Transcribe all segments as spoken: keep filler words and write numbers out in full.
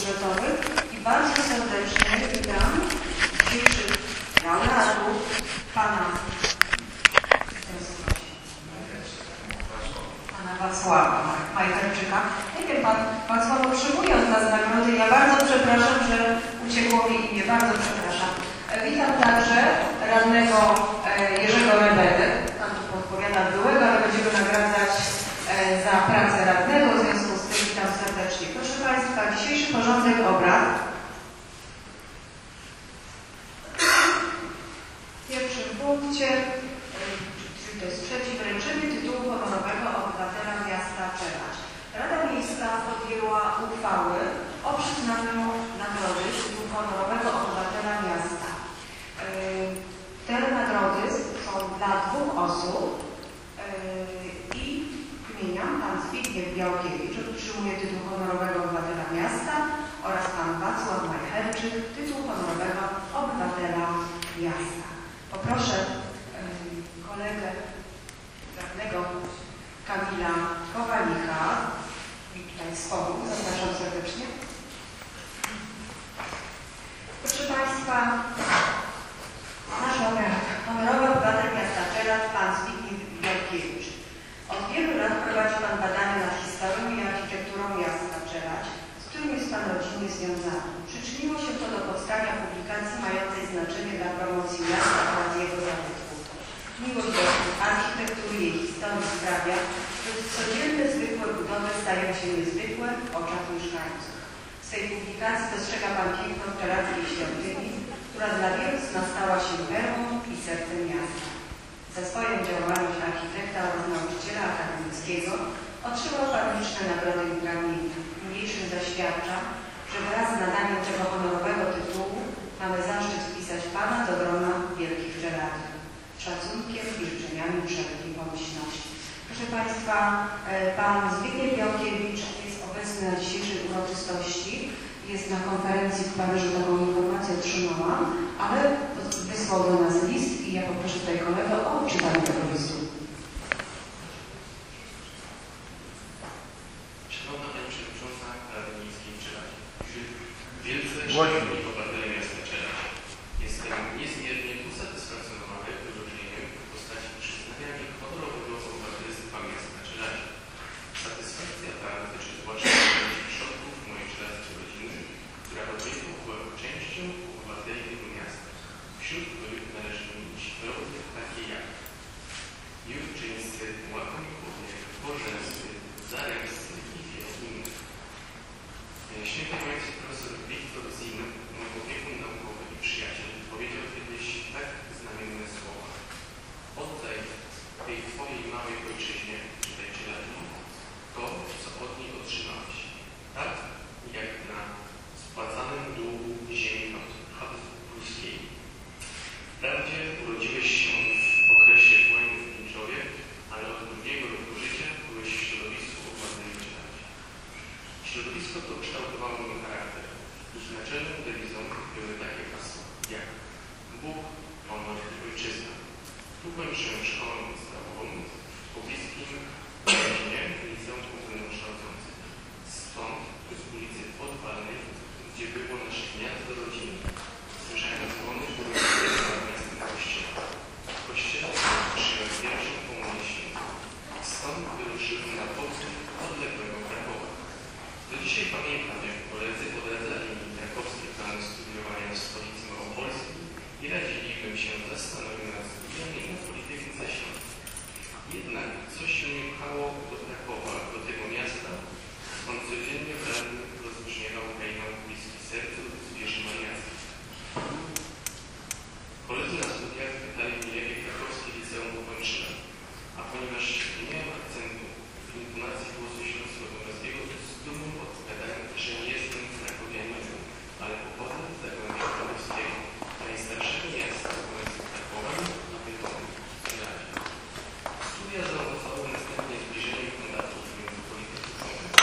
budżetowych i bardzo serdecznie witam dzisiejszych laureatów, pana, pana Wacława Majcherczyka. Nie wiem, pan Wacław otrzymując nas nagrody, ja bardzo przepraszam, że uciekło mi imię, bardzo przepraszam. Witam także radnego Jerzego Rebedę, tam tu podpowiada byłego, ale będziemy nagradzać za pracę radnego, w związku z tym witam serdecznie. Proszę Państwa, dzisiejszy porządek obrad. W pierwszym punkcie, czyli to jest trzeci, wręczenie tytułu honorowego obywatela miasta Czeladź. Rada Miejska podjęła uchwały o przyznaniu nagrody tytułu honorowego obywatela miasta. Te nagrody są dla dwóch osób i wymieniam pan Zbigniew Białkiewicz, otrzymuje tytuł honorowego obywatela miasta, oraz pan Wacław Majcherczyk, tytuł honorowego obywatela miasta. Poproszę kolegę radnego Kamila Kowalika, tutaj z Połu, zapraszam serdecznie. Proszę Państwa, nasz honorowy obywatel miasta Czeladź, pan Zbigniew Białkiewicz. Od wielu lat prowadzi pan badania nad historią i architekturą miasta Czeladź, z którym jest pan rodzinnie związany. Przyczyniło się to do powstania publikacji mającej znaczenie dla promocji miasta oraz jego zabytków. Miłość do architektury i jej historii sprawia, że codzienne, zwykłe budowy stają się niezwykłe w oczach mieszkańców. Z tej publikacji dostrzega pan piękno czeladźskiej świątyni, która dla wielu z nas stała się perłą i sercem miasta. Za swoją działalność architekta oraz nauczyciela akademickiego otrzymał pan liczne nagrody i uprawnienia. Niniejszym zaświadcza, że wraz z nadaniem tego honorowego tytułu mamy zaszczyt wpisać pana do grona wielkich Czeladzi. Z szacunkiem i życzeniami wszelkiej pomyślności. Proszę Państwa, pan Zbigniew Białkiewicz jest obecny na dzisiejszej uroczystości. Jest na konferencji w Paryżu, taką informację otrzymałam, ale wysłał do nas list i ja poproszę tutaj kolegę o odczytanie tego listu. Szanowna Pani Przewodnicząca Rady Miejskiej Czeladź, wielce szanowni obywatele miasta Czeladź, jestem niezmiernie usatysfakcjonowany wyróżnieniem w postaci przyznania mi honorowego obywatelstwa miasta Czeladź. Satysfakcja ta dotyczy zwłaszcza środków mojej czeladźskiej rodziny, która od wieku była częścią obywateli tego miasta, wśród których należy wymienić rodzy takie jak Jurczyńscy, Łakomikowie, Bożenscy, Zaremscy i wielu innych. Święty ojciec profesor Wiktor Zim, mój opiekun naukowy i przyjaciel, powiedział kiedyś tak znamienne słowa: oddaj tej twojej małej ojczyźnie, czytaj Czeladzi, to, co od niej otrzymałeś, tak jak na spłacanym długu ziemi od Habsburskiej. Wprawdzie urodziłeś się w okresie wojny w Pińczowie, ale od drugiego roku życia byłeś w środowisku obywateli Czeladzi. Środowisko to kształtowało mój charakter. Ich naczelną dewizą były takie hasła jak Bóg, honor i ojczyzna. Tu kończyłem szkołę podstawową w pobliskim rodzinie liceum ogólnokształcące. Stąd z ulicy Podwalnej, gdzie było nasze gniazdo rodziny, słyszałem dzwony, były miastem kościoła. W kościele przyjąłem pierwszą komunię świętą. Stąd wyruszyłem na powrót odległego Krakowa. Do dzisiaj pamiętam, jak koledzy odradzali mi krakowskie plany studiowania w stolicy małopolskiej i radzili, bym się zastanowił nad studiami na Politechnice Śląskiej. Jednak coś mnie pchało do Krakowa, do tego miasta, skąd codziennie w rannych rozbrzmiewał hejnał bliski sercu zwierzy mariackiej. Koledzy na studiach pytali mnie, jakie krakowskie liceum ukończyłem, a ponieważ nie miałem akcentu w intonacji głosu śląsko-pomorskiego, z dumą odpowiadałem, że nie jestem krakowianinem, ale pochodzę z Zagłębia Pomorskiego, najstarszego miasta pomiędzy Krakowem a Bytomiem w Czeladzi. Studia zaowocowały następnie zbliżeniem kontaktów między Politechniką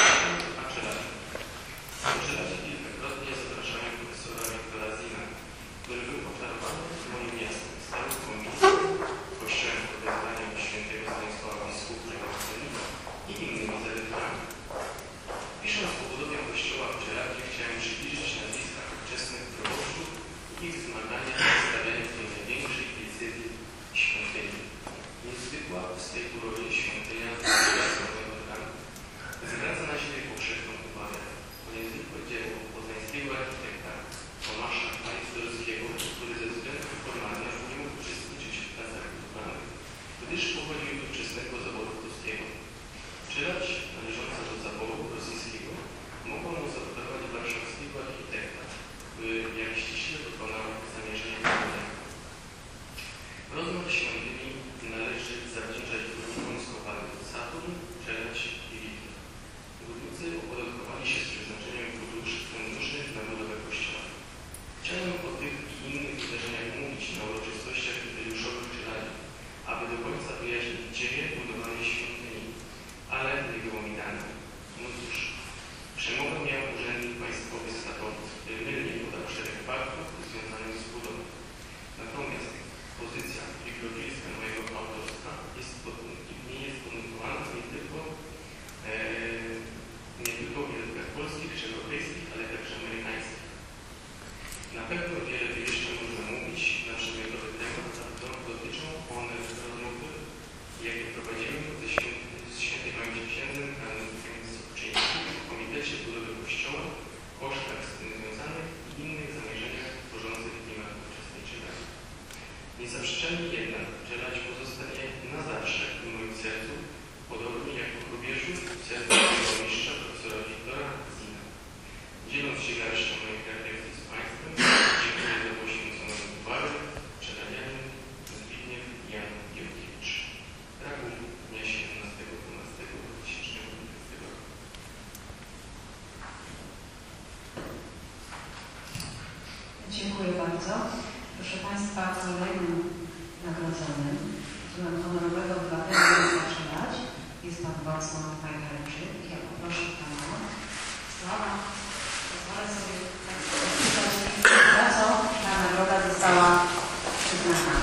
ich wymagania stawiają w tej największej decyzji świątyni. Niezwykła w swej budowie świątynia zwraca na siebie powszechną uwagę. To niezwykłe dzieło poznańskiego architekta Tomasza Majsterskiego, który ze względów formalnych nie mógł uczestniczyć w pracach budowlanych, gdyż pochodził do wczesnego zaboru pruskiego. Czelać należąca do zaboru rosyjskiego mogła mu zaoferować warszawskiego architekta, który jak ściśle dokonał zamierzenia budowlanego. Rozmach świątyni należy zawdzięczać budowom z kopalni Saturn, Czelać i Witry. Górnicy opodatkowali się z przeznaczeniem funduszy na budowę kościoła. Chciałem o tych i innych wydarzeniach mówić na uroczystościach jubileuszowych Czelani, aby do końca wyjaśnić dzieje budowanej świątyni, ale nie było mi dane. No cóż, przemowę miał urzędnik państwowy z Katowic, który mylnie podał szereg faktów związanych z budową. Natomiast pozycja bibliofilska mojego autorstwa jest nie jest podmiotowana nie tylko e, nie tylko w językach polskich czy europejskich, ale także amerykańskich. Na pewno wiele by jeszcze można mówić na przedmiotowy temat, a dotyczą one rozmowy, jakie prowadziły ze świętym ojcem księdzem kanonikiem Sobczyńskim w Komitecie Budowy Kościoła, kosztach z tym związanych i innych zamierzeniach tworzących klimat ówczesnej Czelani. Niezaprzeczalnie jednak Czelać pozostanie na zawsze w moim sercu, podobnie jak po Kobierzu w sercu mojego mistrza profesora Wiktora Zina. Dzieląc się garścią moich refleksji z Państwem, dziękuję za poświęconą uwagę. Czelanianin Zbigniew Jan Jurkiewicz. Kraków, dnia siedemnastego dwunastego dwa tysiące dwudziestego roku. Dziękuję bardzo. Proszę Państwa, kolejnym nagrodzonym, którym honorowego obywatela miasta Czelać jest Pan Wacław Majcherczyk. Ja poproszę Pana Sława, pozwolę sobie tak zapisać, za co ta nagroda została przyznana.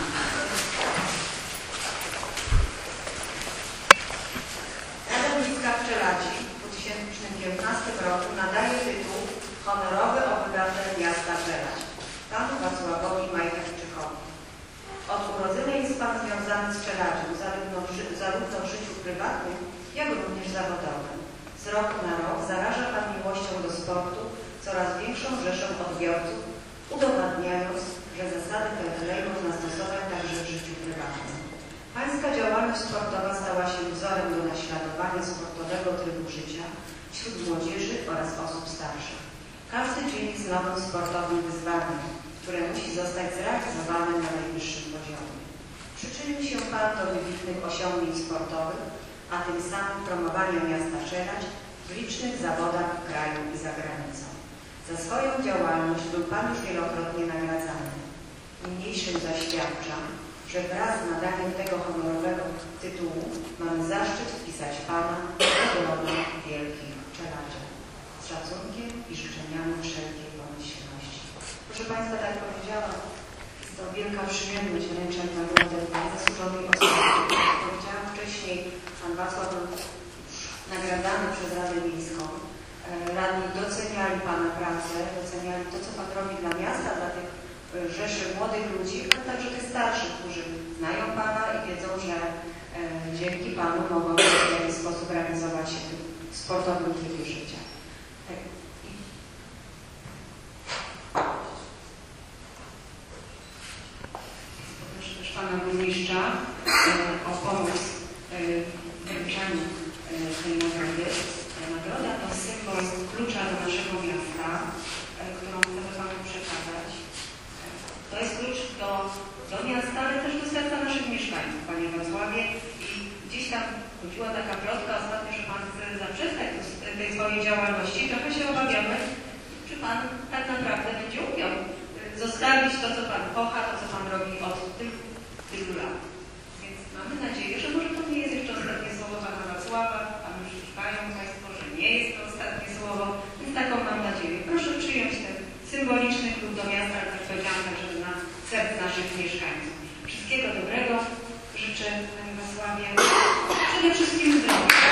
Rada Miejska w Czeladzi w dwa tysiące piętnastym roku nadaje tytuł Honorowy Obywatel Miasta Czeladź Panu Wacławowi Majcherczykowi. Od urodzenia jest Pan związany z Czeladziem, zarówno w, ży zarówno w życiu prywatnym, jak również zawodowym. Z roku na rok zaraża Pan miłością do sportu coraz większą rzeszę odbiorców, udowadniając, że zasady Fairplay można stosować także w życiu prywatnym. Pańska działalność sportowa stała się wzorem do naśladowania sportowego trybu życia wśród młodzieży oraz osób starszych. Każdy dzień jest nowym sportowym wyzwaniem, które musi zostać zrealizowane na najwyższym poziomie. Przyczynił się Pan do wybitnych osiągnięć sportowych, a tym samym promowania miasta Czelać w licznych zawodach w kraju i za granicą. Za swoją działalność był Pan już wielokrotnie nagradzany. Niniejszym zaświadcza, że wraz z nadaniem tego honorowego tytułu mamy zaszczyt wpisać Pana do grona wielkich Czeladzian. Z szacunkiem i życzeniami wszelkiej pomyślności. Proszę Państwa, tak jak powiedziałam, jest to wielka przyjemność wręczać nagrodę dla zasłużonej osoby. Jak powiedziałam wcześniej, Pan Wacław był nagradzany przez Radę Miejską. Radni doceniali Pana pracę, doceniali to, co Pan robi dla miasta, dla tych rzeszy młodych ludzi, ale także tych starszych, którzy znają Pana i wiedzą, że e, dzięki Panu mogą w jakiś sposób realizować się w sportowym trybie życia. Tak. Proszę też Pana Burmistrza e, o pomoc w wręczaniu tej nagrody. Nagroda to symbol klucza do naszego miasta, którą chcemy Panu przekazać. To jest klucz do, do miasta, ale też do serca naszych mieszkańców, Panie Wacławie. I gdzieś tam chodziła taka plotka ostatnio, że Pan chce zaprzestać tej swojej działalności. Trochę się obawiamy, czy Pan tak naprawdę będzie umiał zostawić to, co Pan kocha, to, co Pan robi od tylu, tylu lat. Więc mamy nadzieję, że może to nie jest jeszcze ostatnie słowo Pana Wacława, a już trwają Państwo, że nie jest to ostatnie słowo, więc taką mam nadzieję. Proszę przyjąć ten symboliczny klub do miasta, ale tak powiedziałam, także na serc naszych mieszkańców. Wszystkiego dobrego życzę Panie Wacławie, przede wszystkim zdrowia.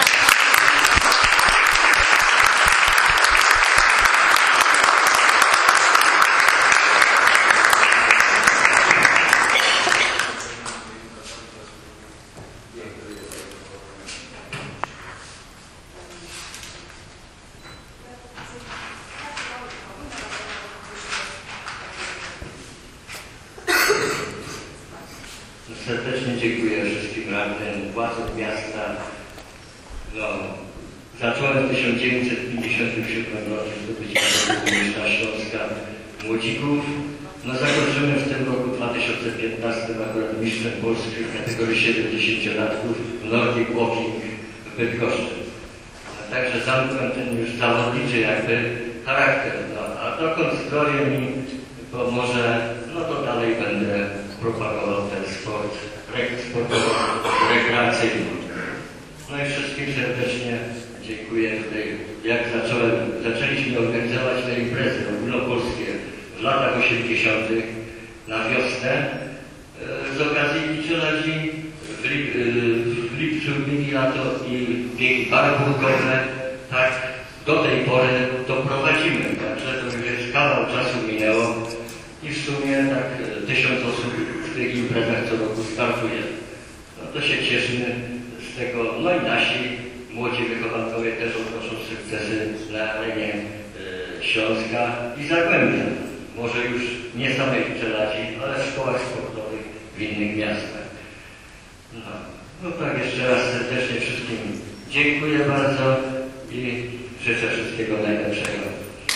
wielkim radnym, władzą miasta. No, zacząłem w tysiąc dziewięćset pięćdziesiątym siódmym roku zdobycia miasta Śląska młodzików. No zakończymy w tym roku dwa tysiące piętnastym akurat mistrzem Polski w kategorii siedemdziesięciolatków w Nordic Walking w Bydgoszczy. No, także zamknąłem ten już zawodniczy jakby charakter. No, a dokąd zdrowie mi pomoże, no to dalej będę propagował ten sport sportowy, rekreacyjny. No i wszystkim serdecznie dziękuję tutaj. Jak zacząłem, zaczęliśmy organizować te imprezy ogólnopolskie w latach osiemdziesiątych na wiosnę z okazji Czeladzi w, lip, w lipcu biegi lato i biegi parkurkowe, tak do tej pory to prowadzimy, także to już jest kawał czasu minęło i w sumie tak tysiąc osób w tych imprezach co roku startuje. No to się cieszymy z tego, no i nasi młodzi wychowankowie też odnoszą sukcesy na arenie y, Śląska i Zagłębia. Może już nie samej Czeladzi, ale w szkołach sportowych w innych miastach. No, no tak, jeszcze raz serdecznie wszystkim dziękuję bardzo i życzę wszystkiego najlepszego.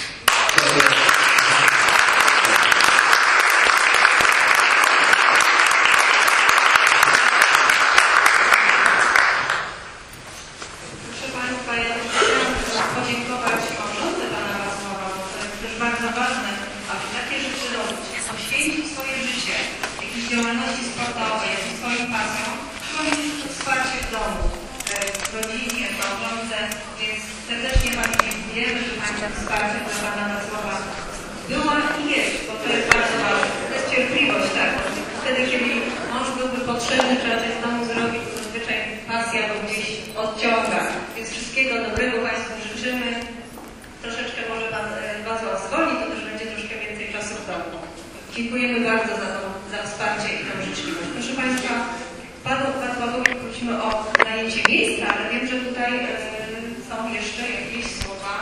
Proszę Państwa, ja chciałam podziękować małżonce Pana Wacława, bo to jest też bardzo ważne, aby takie rzeczy robić, poświęcić swoje życie jakiejś działalności sportowej, jakiejś swoim pasjom, trzeba mieć to wsparcie w domu, w rodzinie, w małżonce, więc serdecznie Pani dziękujemy, że Pani to wsparcie dla Pana Wacława była i jest, bo to jest bardzo ważne. To jest cierpliwość, tak? Wtedy, kiedy mąż byłby potrzebny, trzeba coś w domu zrobić, to zazwyczaj pasja go gdzieś odciąga. Więc wszystkiego dobrego Państwu życzymy. Troszeczkę może Pan Wacław zwolni, to też będzie troszkę więcej czasu w domu. Dziękujemy bardzo za, to, za wsparcie i tę życzliwość. Proszę Państwa, Panu Wacławowi prosimy o zajęcie miejsca, ale wiem, że tutaj e, są jeszcze jakieś słowa.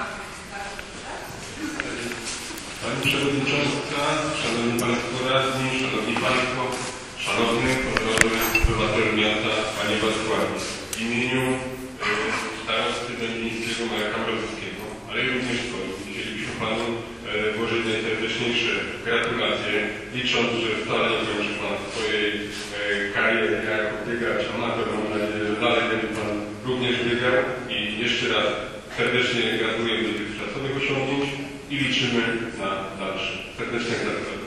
Pani Przewodnicząca, Szanowni Państwo Radni, Szanowni Państwo, Szanowny Honorowy Obywatel Miasta, Panie Wacławie, w imieniu e, starosty będzińskiego Marka Mrozowskiego, ale również swoim, chcielibyśmy Panu e, włożyć najserdeczniejsze gratulacje, licząc, że wcale nie kończy Pan swojej e, kariery jako biegacz amator. Mam nadzieję, że dalej będzie Pan również biegał i jeszcze raz serdecznie gratulujemy do tych szacownych osiągnięć i liczymy na dalsze. Serdecznie gratuluję.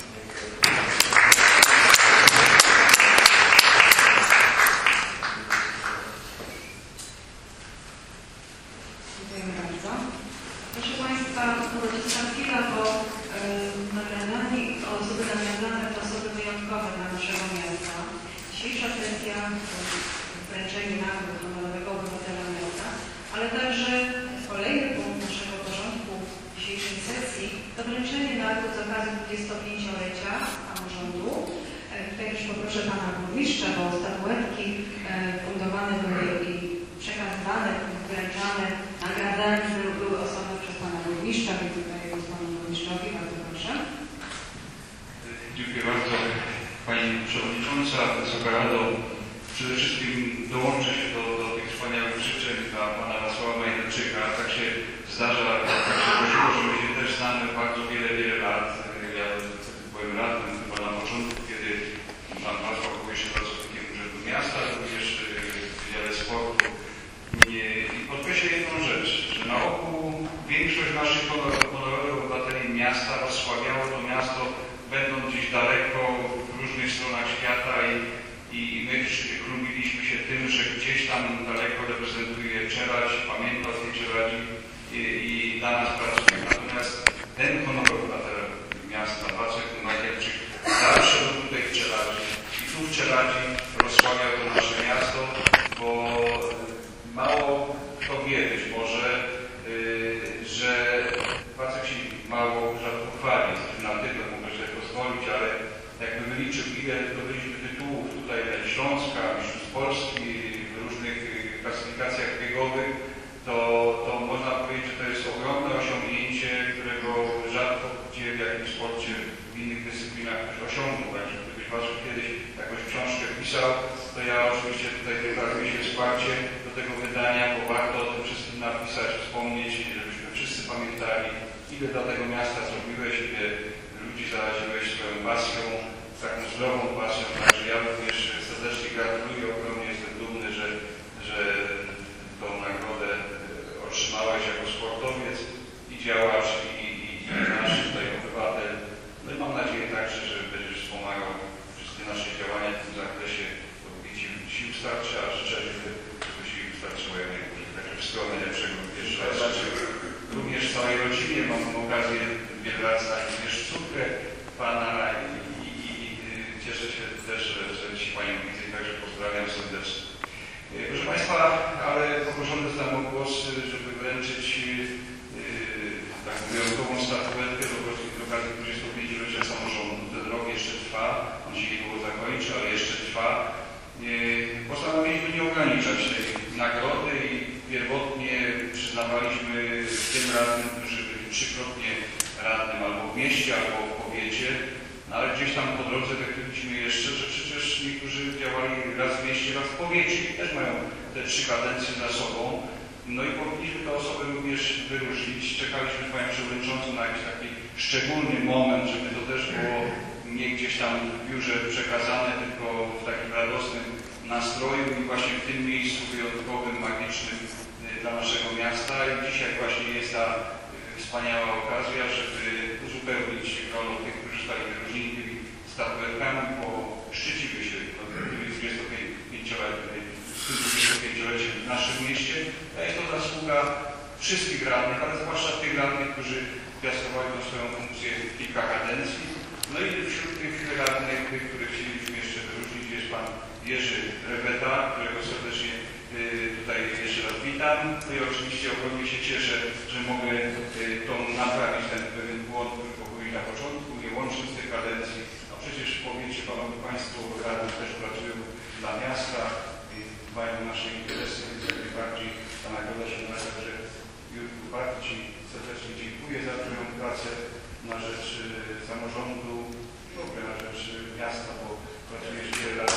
Dziękujemy bardzo. Proszę Państwa, uroczysta chwila, bo yy, nagradzani, osoby nagradzane to osoby wyjątkowe dla naszego miasta. Dzisiejsza sesja, wręczenie nagrody honorowego obywatela miasta, ale także kolejny punkt naszego porządku dzisiejszej sesji to wręczenie nagród z okazji dwudziestopięciolecia samorządu. Tutaj już poproszę Pana Burmistrza, bo statuetki fundowane były i przekazywane, wręczane, nagradzane były osoby przez Pana Burmistrza, więc tutaj jest Panu Burmistrzowi, bardzo proszę. Dziękuję bardzo Pani Przewodnicząca, Wysoka Rado. Przede wszystkim dołączę się do, do tych wspaniałych życzeń dla Pana Wacława Jędrczyka. Tak się zdarza, tak się zdarzyło, że my się też znamy bardzo wiele, wiele lat. Ja byłem radnym chyba na początku, kiedy Pan Wacław był jeszcze pracownikiem Urzędu Miasta, również w Wydziale Sportu. I podkreślę jedną rzecz, że na ogół większość naszych honorowych obywateli miasta rozsławiało to miasto, będąc gdzieś daleko w różnych stronach świata i, i my chlubiliśmy się tym, że gdzieś tam daleko reprezentuje Czeladź, pamięta o tej Czeladzi i, i dla nas pracuje. Natomiast ten honorowy obywatel miasta, Wacek Majewczyk, zawsze był tutaj w Czeladzi i tu w Czeladzi rozsławiał to nasze miasto, bo mało kto wie być może, yy, że Wacek się mało rzadko chwali, na tyle mogę sobie pozwolić, ale jakby wyliczył, ile zdobyliśmy tytułów tutaj Śląska, mistrzostw Polski, w różnych klasyfikacjach biegowych, to, to można powiedzieć, że to jest ogromne osiągnięcie, którego rzadko podpisał, to ja oczywiście tutaj deklaruję się wsparcie do tego wydania, bo warto o tym wszystkim napisać, wspomnieć, żebyśmy wszyscy pamiętali, ile dla tego miasta zrobiłeś, ile ludzi zaraziłeś swoją pasją, taką zdrową pasją. Także ja również serdecznie gratuluję, ogromnie jestem dumny, że, że tą nagrodę otrzymałeś jako sportowiec i działacz i, i, i nasz tutaj obywatel. No i mam nadzieję także, że będziesz wspomagał wszystkie nasze działania w tym zakresie, bo Ci sił starczy, a życzę, żeby żeby sił starczyło jak najbardziej. Także wszystkiego najlepszego jeszcze raz życzę. Również całej rodzinie mam okazję wiele lat znać również córkę Pana i, i, i, i cieszę się też, że, że Ci Panią widzę, także pozdrawiam serdecznie. Proszę Państwa, ale poproszony zostałem o głos, żeby wręczyć yy, taką wyjątkową statuetkę do okazji dwudziestopięciolecia samorządu. Ten rok jeszcze trwa, on się niedługo zakończy, ale jeszcze trwa. Yy, postanowiliśmy nie ograniczać tej nagrody i pierwotnie przyznawaliśmy tym radnym, którzy byli trzykrotnie radnym albo w mieście, albo w powiecie, no ale gdzieś tam po drodze wykryliśmy jeszcze, że przecież niektórzy działali raz w mieście, raz w powiecie i też mają te trzy kadencje za sobą. No i powinniśmy te osoby również wyróżnić. Czekaliśmy z Panią Przewodniczącą na jakiś taki szczególny moment, żeby to też było nie gdzieś tam w biurze przekazane, tylko w takim radosnym nastroju i właśnie w tym miejscu wyjątkowym, magicznym dla naszego miasta. I dzisiaj właśnie jest ta wspaniała okazja, żeby uzupełnić rolę tych, którzy zostali wyróżnieni tymi statuetkami, bo szczycimy się tymi dwudziestopięcioleciem w naszym mieście. A jest to zasługa wszystkich radnych, ale zwłaszcza tych radnych, którzy piastowali tą swoją funkcję kilka kadencji. No i wśród tych radnych, tych, których chcielibyśmy jeszcze wyróżnić, jest Pan Jerzy Rebeta, którego serdecznie tutaj jeszcze raz witam. No i oczywiście ogromnie się cieszę, że mogę to naprawić, ten pewien błąd, który popełnił na początku, nie łącząc tych kadencji. No przecież w powiecie, Panowie Państwo radni też pracują dla miasta i dbają o nasze interesy, więc jak najbardziej ta nagroda się należy, że Jurku, bardzo Ci serdecznie dziękuję za Twoją pracę na rzecz samorządu i w ogóle na rzecz miasta, bo pracujesz wiele lat.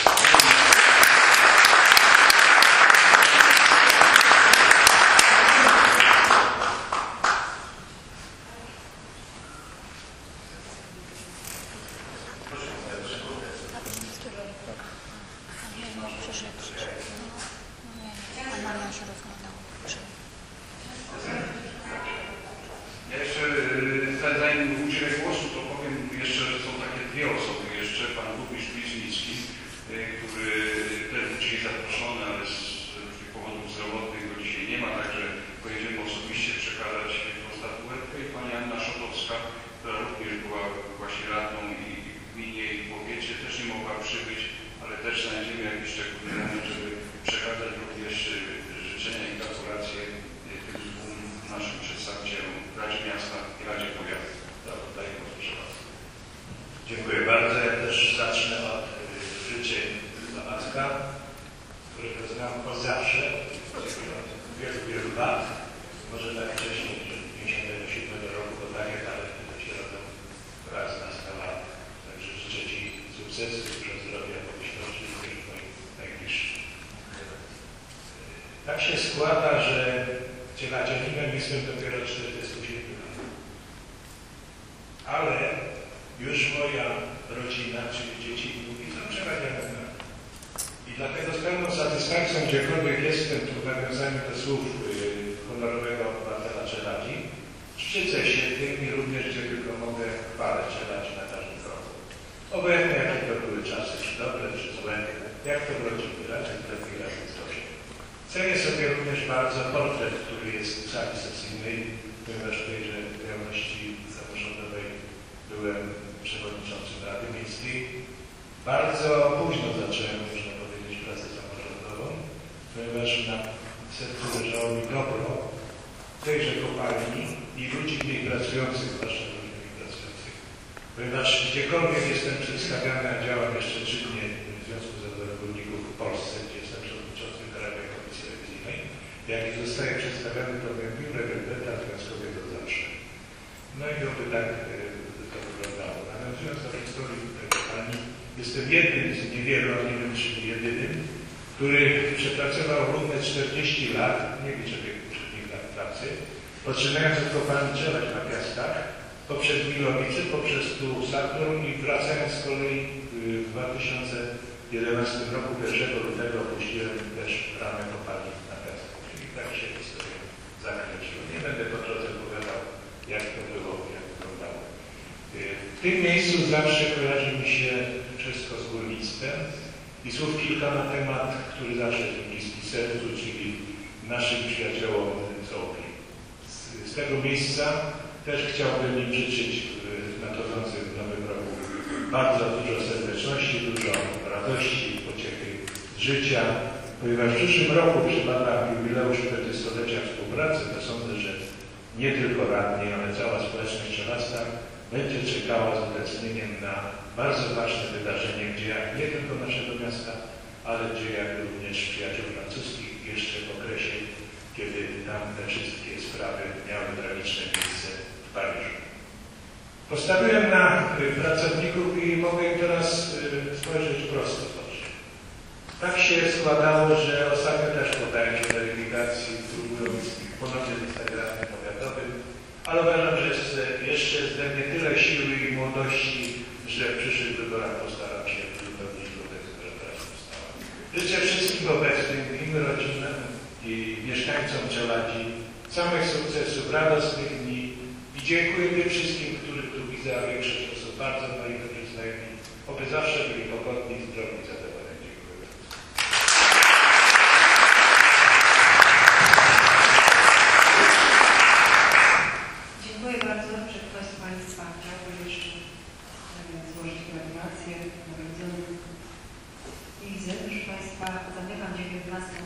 Ja jeszcze, zanim udzielę głosu, to powiem jeszcze, że są takie dwie osoby jeszcze, pan burmistrz Bliznicki, który też był dzisiaj zaproszony, ale z różnych powodów zdrowotnych go dzisiaj nie ma, także pojedziemy osobiście przekazać tą statuetkę i pani Anna Szotowska, która również była właśnie radną i w gminie i w powiecie, też nie mogła przybyć, ale też znajdziemy jakiś szczególny moment, żeby przekazać również życzenia i gratulacje tym dwóm naszym przedstawicielom w Radzie Miasta i Radzie Powiatu. Daję głos, proszę bardzo. Dziękuję bardzo. Ja też zacznę od życzeń dla Matka, którego znam od zawsze, od wielu, wielu lat. Może tak wcześniej, że pięćdziesiątego siódmego roku, bo tak jak ale to się robią raz na sto lat. Także życzę Ci sukcesu, dużo zdrowia, pomyślności i też moich najbliższych. Tak się składa, że cieladzianinem jestem dopiero czterdziestu siedmiu lat. Ale już moja rodzina, czyli dzieci i wnuki są cieladzianami. I dlatego z pełną satysfakcją, gdziekolwiek jestem, tu w nawiązaniu do słów yy, honorowego obywatela Czeladzi, szczycę się tym i również, gdzie tylko mogę, chwalę Czeladzi na każdym kroku. Obojętnie jakie to były czasy, czy dobre, czy złe, jak to w rodzinie, raczej lepiej razem z Tobą. Cenię sobie również bardzo portret, który jest w sali sesyjnej, ponieważ w tejże działalności samorządowej byłem przewodniczącym Rady Miejskiej. Bardzo późno zacząłem, można powiedzieć, pracę samorządową, ponieważ na sercu leżało mi dobro tejże kopalni i ludzi w niej pracujących, zwłaszcza ludzi w niej pracujących. Ponieważ gdziekolwiek jestem przedstawiany, a działam jeszcze czynnie w Związku Zawodowych Górników w Polsce, gdzie jestem przewodniczącym Krajowej Komisji Rewizyjnej, jak i zostaję przedstawiany, to powiem biurę Rebeta związkowego zawsze. No i oby tak to wyglądało. Nawiązując do historii tej kopalni, Jestem jednym z niewielu, a nie wiem, czy jedynym, który przepracował równe czterdzieści lat, nie liczę wieku przednich lat pracy, poczynając od kopalni Czelać na Piastach, poprzez Milowice, poprzez tu Saturn i wracając z kolei w dwa tysiące jedenastym roku, pierwszego lutego opuściłem też bramę kopalni na Piastach. Czyli tak się historia zakręciła. Nie będę po drodze opowiadał, jak to było, jak wyglądało. W tym miejscu zawsze kojarzy mi się wszystko z górnictwem i słów kilka na temat, który zawsze jest bliski sercu, czyli naszym przyjaciołom z Opli. Z, z tego miejsca też chciałbym im życzyć w nadchodzącym nowym roku bardzo dużo serdeczności, dużo radości, pociechy z życia, ponieważ w przyszłym roku przypada jubileusz czterdziestolecia współpracy, to sądzę, że nie tylko radni, ale cała społeczność czeladska będzie czekała z utęsknieniem na bardzo ważne wydarzenie w dziejach nie tylko naszego miasta, ale w dziejach również przyjaciół francuskich jeszcze w okresie, kiedy tam te wszystkie sprawy miały tragiczne miejsce w Paryżu. Postawiłem na pracowników i mogę im teraz spojrzeć prosto w oczy. Tak się składało, że ostatnio też podałem się weryfikacji, próbując ponownie zostać radnym powiatowym, ale uważam, że jest jeszcze ze mnie tyle siły i młodości, że w przyszłych wyborach postaram się wypełnić grupę, która teraz powstała. Życzę wszystkim obecnym, im rodzinom i mieszkańcom Czeladzi samych sukcesów, radosnych dni i dziękuję tym wszystkim, których tu widzę, a większość to są bardzo moi dobrzy znajomi, oby zawsze byli pogodni, zdrowi i zadowoleni. Dziękuję bardzo. Dziękuję bardzo. Czy ktoś z Państwa chciałby jeszcze złożyć gratulacje nagrodzonym? Nie widzę, proszę Państwa, zamykam dziewiętnasty